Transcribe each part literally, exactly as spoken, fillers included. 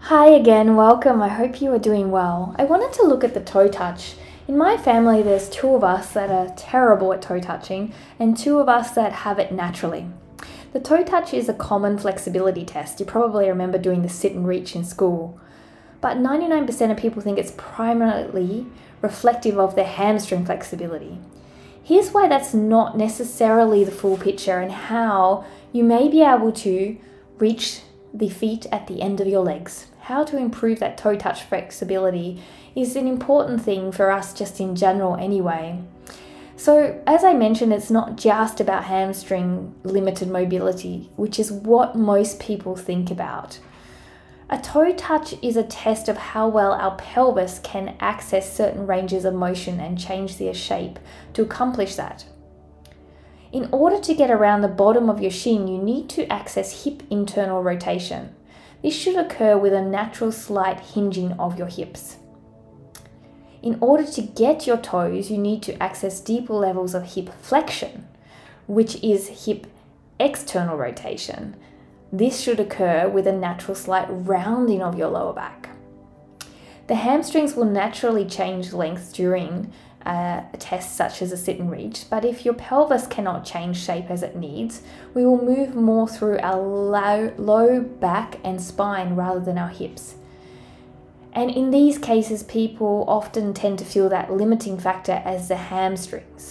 Hi again, welcome. I hope you are doing well. I wanted to look at the toe touch. In my family, there's two of us that are terrible at toe touching and two of us that have it naturally. The toe touch is a common flexibility test. You probably remember doing the sit and reach in school. But ninety-nine percent of people think it's primarily reflective of their hamstring flexibility. Here's why that's not necessarily the full picture and how you may be able to reach the feet at the end of your legs. How to improve that toe touch flexibility is an important thing for us just in general anyway. So as I mentioned, it's not just about hamstring limited mobility, which is what most people think about. A toe touch is a test of how well our pelvis can access certain ranges of motion and change their shape to accomplish that. In order to get around the bottom of your shin, you need to access hip internal rotation. This should occur with a natural slight hinging of your hips. In order to get your toes, you need to access deeper levels of hip flexion, which is hip external rotation. This should occur with a natural slight rounding of your lower back. The hamstrings will naturally change length during uh, a test such as a sit and reach, but if your pelvis cannot change shape as it needs, we will move more through our low, low back and spine rather than our hips. And in these cases, people often tend to feel that limiting factor as the hamstrings.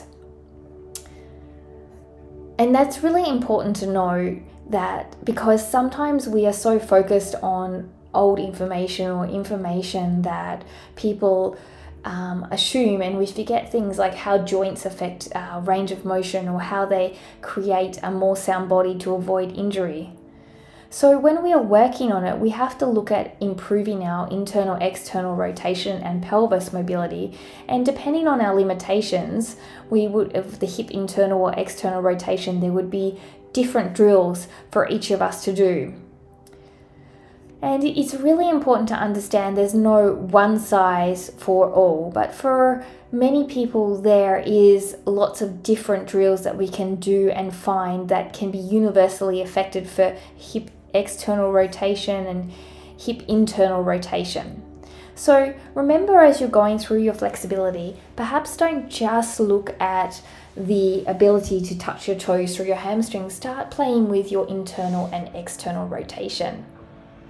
And that's really important to know that because sometimes we are so focused on old information or information that people um, assume, and we forget things like how joints affect our range of motion or how they create a more sound body to avoid injury. So when we are working on it, we have to look at improving our internal external rotation and pelvis mobility, and depending on our limitations, we would of the hip internal or external rotation, there would be different drills for each of us to do. And it's really important to understand there's no one size for all, but for many people there is lots of different drills that we can do and find that can be universally effective for hip external rotation and hip internal rotation. So remember, as you're going through your flexibility, perhaps don't just look at the ability to touch your toes through your hamstrings. Start playing with your internal and external rotation.